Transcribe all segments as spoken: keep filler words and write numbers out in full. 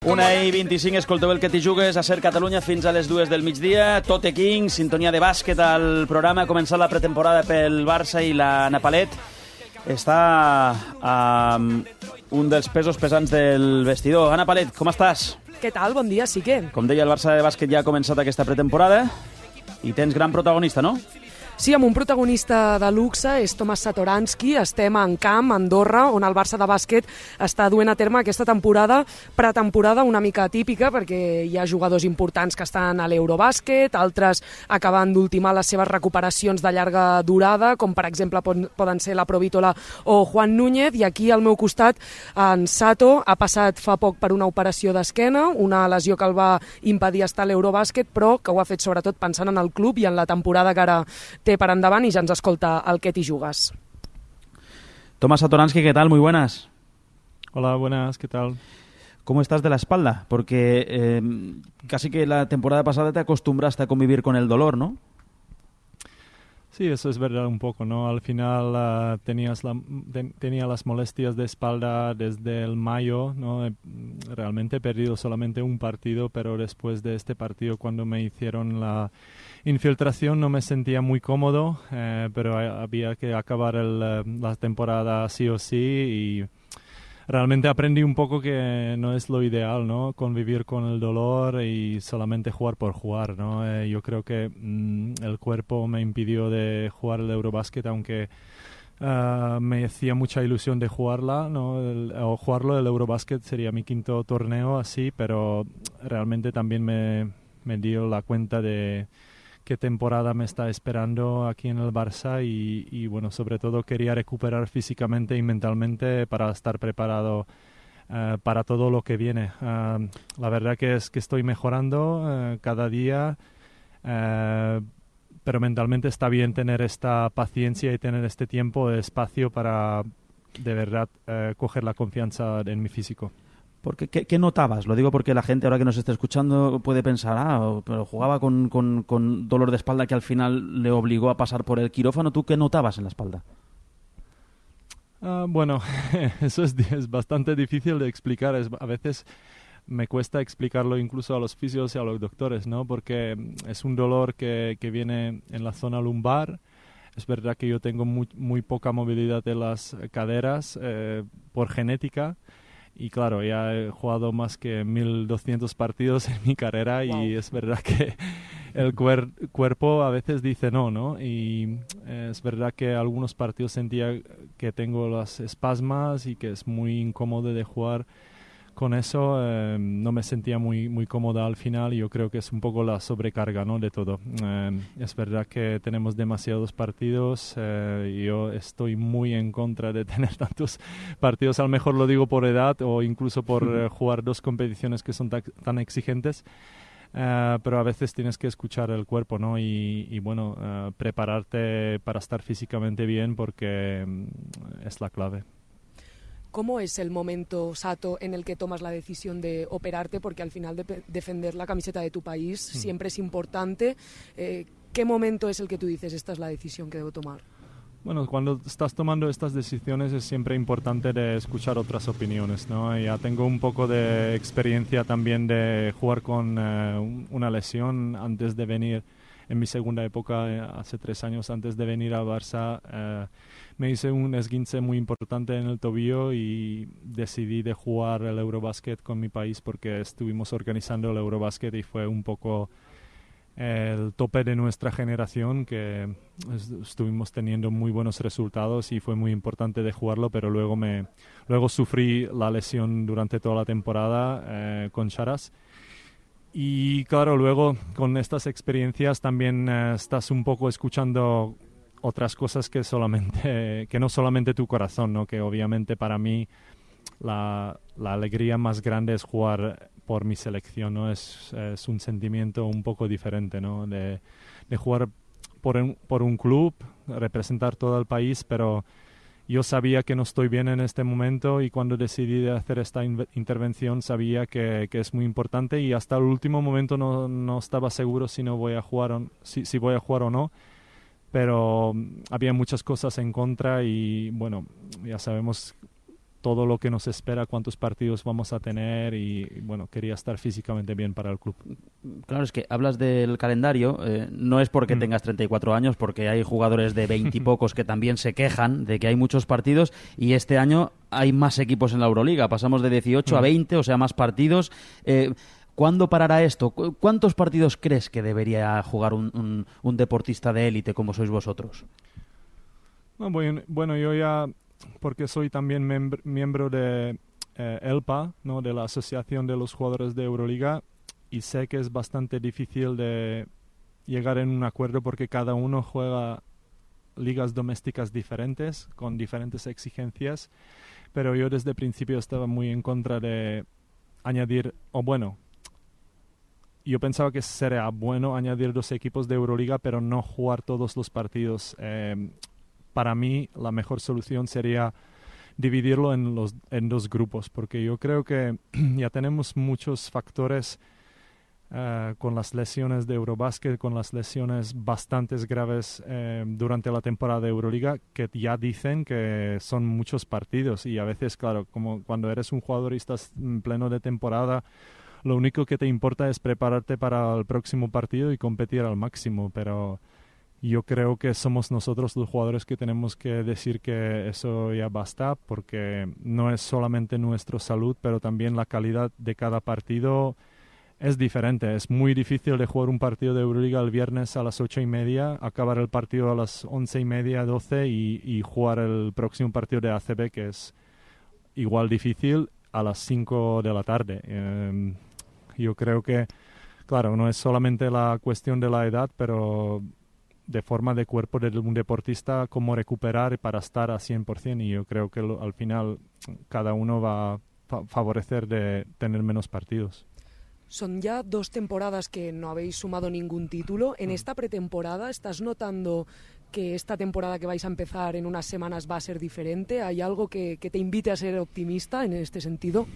Una i vint-i-cinc, escolteu el que t'hi jugues a Ser Catalunya fins a les dues del migdia. Tote King, sintonia de bàsquet al programa. Ha començat la pretemporada pel Barça i la Napalet està a un dels pesos pesants del vestidor. Ana Palet, com estàs? Què tal? Bon dia, sí que... Com deia, el Barça de bàsquet ja ha començat aquesta pretemporada i tens gran protagonista, no? Sí, amb un protagonista de luxe, és Tomas Satoransky. Estem en camp, a Andorra, on el Barça de bàsquet està duent a terme aquesta temporada, pretemporada una mica atípica, perquè hi ha jugadors importants que estan a l'Eurobàsquet, altres acabant d'ultimar les seves recuperacions de llarga durada, com per exemple poden ser la Provítola o Juan Núñez, i aquí al meu costat en Sato ha passat fa poc per una operació d'esquena, una lesió que el va impedir estar a l'Eurobàsquet, però que ho ha fet sobretot pensant en el club i en la temporada que ara té para endavant, y ya ens escolta el que t'hi jugues. Tomás Satoransky, ¿qué tal? Muy buenas. Hola, buenas, ¿qué tal? ¿Cómo estás de la espalda? Porque eh, casi que la temporada pasada te acostumbraste a convivir con el dolor, ¿no? Sí, eso es verdad un poco, ¿no? Al final uh, tenías la, ten, tenía las molestias de espalda desde el mayo, ¿no? Realmente he perdido solamente un partido, pero después de este partido, cuando me hicieron la infiltración, no me sentía muy cómodo, eh, pero había que acabar el, la temporada sí o sí, y realmente aprendí un poco que no es lo ideal, ¿no? Convivir con el dolor y solamente jugar por jugar, ¿no? Eh, yo creo que mmm, el cuerpo me impidió de jugar el Eurobásquet, aunque uh, me hacía mucha ilusión de jugarla, ¿no? El, o jugarlo, el Eurobásquet sería mi quinto torneo así, pero realmente también me, me dio la cuenta de qué temporada me está esperando aquí en el Barça y, y bueno, sobre todo quería recuperar físicamente y mentalmente para estar preparado uh, para todo lo que viene. Uh, la verdad que es que estoy mejorando uh, cada día, uh, pero mentalmente está bien tener esta paciencia y tener este tiempo, espacio para de verdad uh, coger la confianza en mi físico. Porque, ¿qué, ¿Qué notabas? Lo digo porque la gente ahora que nos está escuchando puede pensar, ah, pero jugaba con, con, con dolor de espalda que al final le obligó a pasar por el quirófano. ¿Tú qué notabas en la espalda? Uh, bueno, eso es, es bastante difícil de explicar. Es, a veces me cuesta explicarlo incluso a los fisios y a los doctores, ¿no? Porque es un dolor que, que viene en la zona lumbar. Es verdad que yo tengo muy, muy poca movilidad de las caderas eh, por genética. Y claro, ya he jugado más que mil doscientos partidos en mi carrera y wow. Es verdad que el cuer- cuerpo a veces dice no, ¿no? Y eh, es verdad que algunos partidos sentía que tengo las espasmas y que es muy incómodo de jugar con eso. Eh, no me sentía muy, muy cómoda al final y yo creo que es un poco la sobrecarga, ¿no? De todo. Eh, es verdad que tenemos demasiados partidos eh, y yo estoy muy en contra de tener tantos partidos. A lo mejor lo digo por edad o incluso por eh, jugar dos competiciones que son ta- tan exigentes. Uh, pero a veces tienes que escuchar el cuerpo, ¿no? Y, y bueno, uh, prepararte para estar físicamente bien porque um, es la clave. ¿Cómo es el momento, Sato, en el que tomas la decisión de operarte? Porque al final de defender la camiseta de tu país sí. siempre es importante. Eh, ¿Qué momento es el que tú dices, esta es la decisión que debo tomar? Bueno, cuando estás tomando estas decisiones es siempre importante de escuchar otras opiniones, ¿no? Ya tengo un poco de experiencia también de jugar con uh, una lesión antes de venir. En mi segunda época, hace tres años antes de venir al Barça, uh, me hice un esguince muy importante en el tobillo y decidí de jugar el Eurobásquet con mi país porque estuvimos organizando el Eurobásquet y fue un poco el tope de nuestra generación, que estuvimos teniendo muy buenos resultados y fue muy importante de jugarlo, pero luego me luego sufrí la lesión durante toda la temporada eh, con Charas. Y claro, luego con estas experiencias también eh, estás un poco escuchando otras cosas que solamente que no solamente tu corazón, ¿no? Que obviamente para mí la, la alegría más grande es jugar por mi selección, ¿no? Es, es un sentimiento un poco diferente, ¿no? De, de jugar por un, por un club, representar todo el país, pero yo sabía que no estoy bien en este momento y cuando decidí de hacer esta in- intervención sabía que, que es muy importante y hasta el último momento no, no estaba seguro si, no voy a jugar o, si, si voy a jugar o no, pero había muchas cosas en contra y bueno, ya sabemos todo lo que nos espera, cuántos partidos vamos a tener y, bueno, quería estar físicamente bien para el club. Claro, es que hablas del calendario, eh, no es porque mm. tengas treinta y cuatro años, porque hay jugadores de veinte y pocos que también se quejan de que hay muchos partidos y este año hay más equipos en la Euroliga, pasamos de dieciocho mm. a veinte, o sea, más partidos. Eh, ¿Cuándo parará esto? ¿Cuántos partidos crees que debería jugar un, un, un deportista de élite como sois vosotros? No, bueno, bueno, yo ya... porque soy también membr- miembro de eh, ELPA, ¿no? De la Asociación de los Jugadores de Euroliga, y sé que es bastante difícil de llegar en un acuerdo porque cada uno juega ligas domésticas diferentes, con diferentes exigencias, pero yo desde el principio estaba muy en contra de añadir, o bueno, yo pensaba que sería bueno añadir dos equipos de Euroliga, pero no jugar todos los partidos. Eh, Para mí, la mejor solución sería dividirlo en, los, en dos grupos, porque yo creo que ya tenemos muchos factores uh, con las lesiones de Eurobasket, con las lesiones bastante graves eh, durante la temporada de Euroliga, que ya dicen que son muchos partidos. Y a veces, claro, como cuando eres un jugador y estás en pleno de temporada, lo único que te importa es prepararte para el próximo partido y competir al máximo, pero... yo creo que somos nosotros los jugadores que tenemos que decir que eso ya basta, porque no es solamente nuestra salud, pero también la calidad de cada partido es diferente. Es muy difícil de jugar un partido de Euroliga el viernes a las ocho y media, acabar el partido a las once y media, doce y, y jugar el próximo partido de A C B, que es igual difícil, a las cinco de la tarde. Eh, yo creo que, claro, no es solamente la cuestión de la edad, pero... de forma de cuerpo de un deportista, cómo recuperar para estar a cien por ciento, y yo creo que lo, al final cada uno va a fa- favorecer de tener menos partidos. Son ya dos temporadas que no habéis sumado ningún título. En esta pretemporada, ¿estás notando que esta temporada que vais a empezar en unas semanas va a ser diferente? ¿Hay algo que, que te invite a ser optimista en este sentido?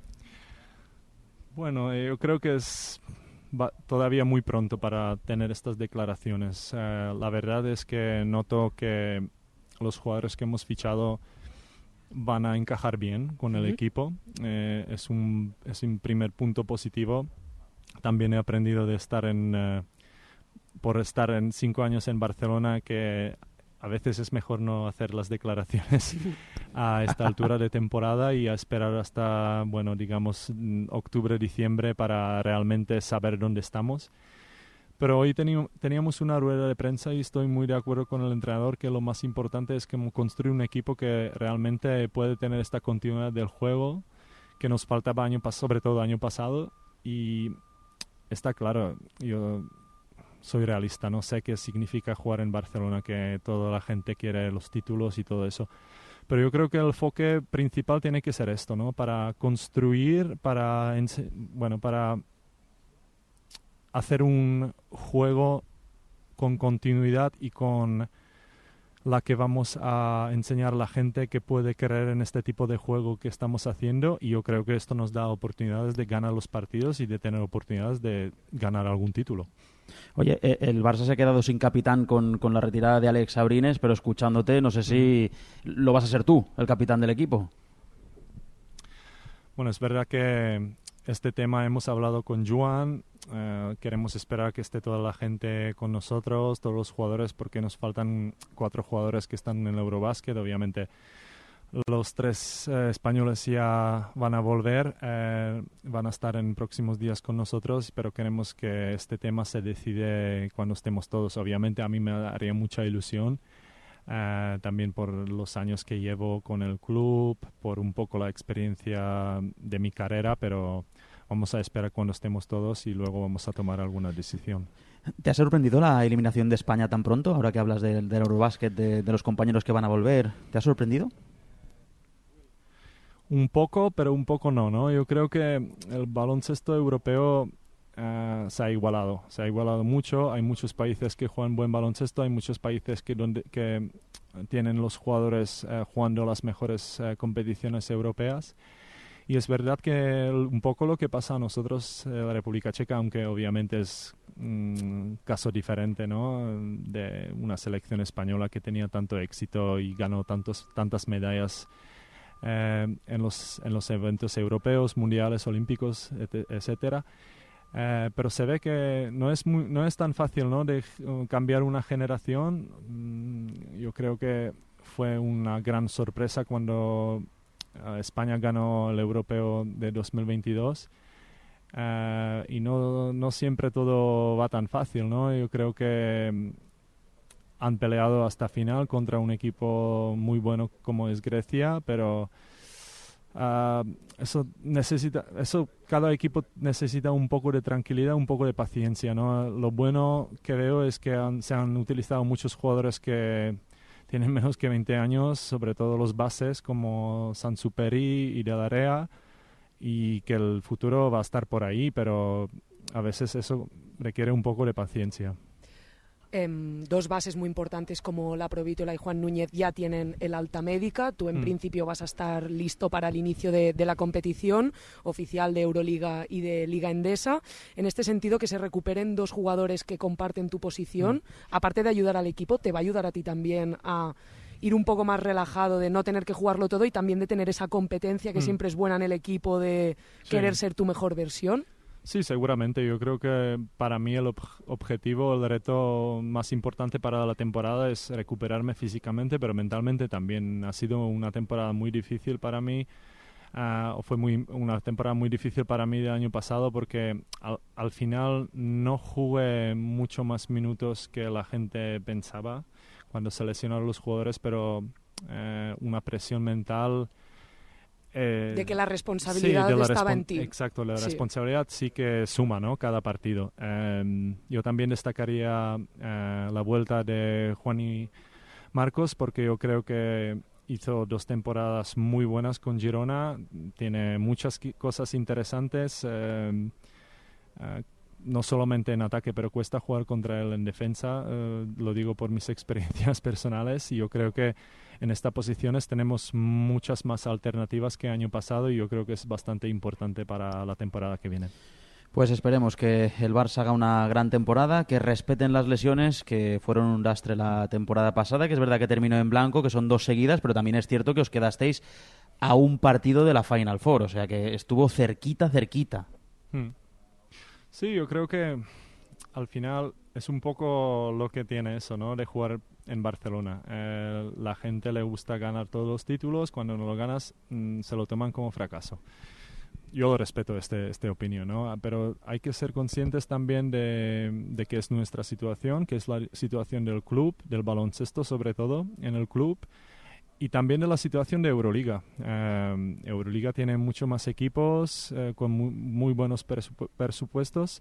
Bueno, eh, yo creo que es... Va todavía muy pronto para tener estas declaraciones. Uh, la verdad es que noto que los jugadores que hemos fichado van a encajar bien con el uh-huh. equipo. Eh, es, un, es un primer punto positivo. También he aprendido de estar en, uh, por estar en cinco años en Barcelona, que a veces es mejor no hacer las declaraciones a esta altura de temporada y a esperar hasta, bueno, digamos, octubre, diciembre para realmente saber dónde estamos. Pero hoy teni- teníamos una rueda de prensa y estoy muy de acuerdo con el entrenador que lo más importante es que construir un equipo que realmente puede tener esta continuidad del juego que nos faltaba año pas- sobre todo año pasado, y está claro, yo... soy realista, no sé qué significa jugar en Barcelona, que toda la gente quiere los títulos y todo eso. Pero yo creo que el enfoque principal tiene que ser esto, ¿no? Para construir, para, ense- bueno, para hacer un juego con continuidad y con la que vamos a enseñar a la gente que puede creer en este tipo de juego que estamos haciendo, y yo creo que esto nos da oportunidades de ganar los partidos y de tener oportunidades de ganar algún título. Oye, el Barça se ha quedado sin capitán con, con la retirada de Alex Abrines, pero escuchándote, no sé si lo vas a ser tú, el capitán del equipo. Bueno, es verdad que este tema hemos hablado con Joan, uh, queremos esperar que esté toda la gente con nosotros, todos los jugadores, porque nos faltan cuatro jugadores que están en el Eurobasket. Obviamente los tres eh, españoles ya van a volver, eh, van a estar en próximos días con nosotros, pero queremos que este tema se decide cuando estemos todos. Obviamente a mí me haría mucha ilusión, eh, también por los años que llevo con el club, por un poco la experiencia de mi carrera, pero vamos a esperar cuando estemos todos y luego vamos a tomar alguna decisión. ¿Te ha sorprendido la eliminación de España tan pronto? Ahora que hablas del, del Eurobasket, de, de los compañeros que van a volver, ¿te ha sorprendido? Un poco, pero un poco no, ¿no? Yo creo que el baloncesto europeo uh, se ha igualado, se ha igualado mucho. Hay muchos países que juegan buen baloncesto, hay muchos países que, donde, que tienen los jugadores uh, jugando las mejores uh, competiciones europeas. Y es verdad que el, un poco lo que pasa a nosotros, eh, la República Checa, aunque obviamente es un caso diferente, ¿no? De una selección española que tenía tanto éxito y ganó tantos, tantas medallas eh, en, los, en los eventos europeos, mundiales, olímpicos, etcétera. Eh, pero se ve que no es, muy, no es tan fácil, ¿no?, de uh, cambiar una generación. Mm, yo creo que fue una gran sorpresa cuando uh, España ganó el europeo de dos mil veintidós. Uh, y no, no siempre todo va tan fácil, ¿no? Yo creo que um, han peleado hasta final contra un equipo muy bueno como es Grecia, pero uh, eso necesita, eso cada equipo necesita un poco de tranquilidad, un poco de paciencia, ¿no? Lo bueno que veo es que han, se han utilizado muchos jugadores que tienen menos que veinte años, sobre todo los bases como Sansuperi y De La Rea, y que el futuro va a estar por ahí, pero a veces eso requiere un poco de paciencia. Eh, dos bases muy importantes como la Provítola y Juan Núñez ya tienen el alta médica. Tú en mm. principio vas a estar listo para el inicio de, de la competición oficial de Euroliga y de Liga Endesa. En este sentido, que se recuperen dos jugadores que comparten tu posición, mm. aparte de ayudar al equipo, te va a ayudar a ti también a ir un poco más relajado, de no tener que jugarlo todo y también de tener esa competencia que mm. siempre es buena en el equipo, de sí. querer ser tu mejor versión. Sí, seguramente. Yo creo que para mí el ob- objetivo, el reto más importante para la temporada es recuperarme físicamente, pero mentalmente también. Ha sido una temporada muy difícil para mí. Uh, fue muy, una temporada muy difícil para mí del año pasado porque al, al final no jugué mucho más minutos que la gente pensaba cuando se lesionaron los jugadores, pero uh, una presión mental... Eh, de que la responsabilidad sí, la estaba respon- en ti. Exacto, la sí. responsabilidad sí que suma, ¿no?, cada partido. Eh, yo también destacaría eh, la vuelta de Juan y Marcos, porque yo creo que hizo dos temporadas muy buenas con Girona, tiene muchas ki- cosas interesantes, eh, eh, no solamente en ataque, pero cuesta jugar contra él en defensa, eh, lo digo por mis experiencias personales, y yo creo que en estas posiciones tenemos muchas más alternativas que el año pasado y yo creo que es bastante importante para la temporada que viene. Pues esperemos que el Barça haga una gran temporada, que respeten las lesiones que fueron un lastre la temporada pasada, que es verdad que terminó en blanco, que son dos seguidas, pero también es cierto que os quedasteis a un partido de la Final Four, o sea que estuvo cerquita, cerquita. Hmm. Sí, yo creo que al final es un poco lo que tiene eso, ¿no?, de jugar en Barcelona. Eh, la gente le gusta ganar todos los títulos, cuando no lo ganas mmm, se lo toman como fracaso. Yo respeto este, esta opinión, ¿no? Pero hay que ser conscientes también de, de que es nuestra situación, que es la situación del club, del baloncesto sobre todo en el club, y también de la situación de Euroliga. Eh, Euroliga tiene mucho más equipos eh, con muy, muy buenos presupu- presupuestos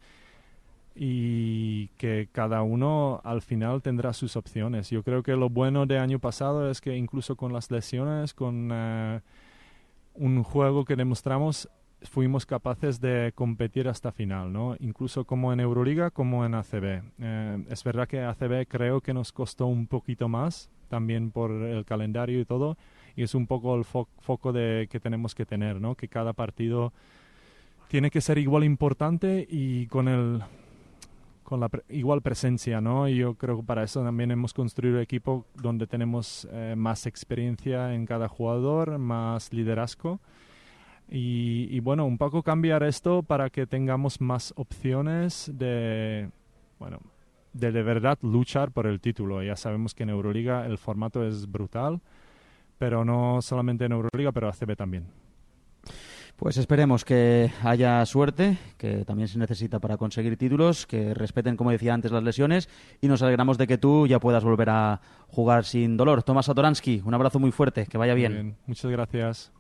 y que cada uno al final tendrá sus opciones. Yo creo que lo bueno de año pasado es que incluso con las lesiones, con uh, un juego que demostramos, fuimos capaces de competir hasta final, ¿no? Incluso como en Euroliga como en A C B. Eh, es verdad que A C B creo que nos costó un poquito más, también por el calendario y todo, y es un poco el fo- foco de, que tenemos que tener, ¿no? Que cada partido tiene que ser igual importante y con el con la pre- igual presencia, ¿no? Y yo creo que para eso también hemos construido un equipo donde tenemos eh, más experiencia en cada jugador, más liderazgo. Y, y bueno, un poco cambiar esto para que tengamos más opciones de, bueno, de de verdad luchar por el título. Ya sabemos que en Euroliga el formato es brutal, pero no solamente en Euroliga, pero A C B también. Pues esperemos que haya suerte, que también se necesita para conseguir títulos, que respeten, como decía antes, las lesiones, y nos alegramos de que tú ya puedas volver a jugar sin dolor. Tomás Satoransky, un abrazo muy fuerte, que vaya bien. Muy bien. Muchas gracias.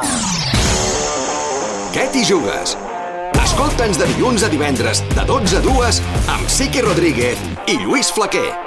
Què t'hi jugues? Escolta'ns de dilluns a divendres, de dotze a dues, amb Sique Rodríguez i Lluís Flaquer.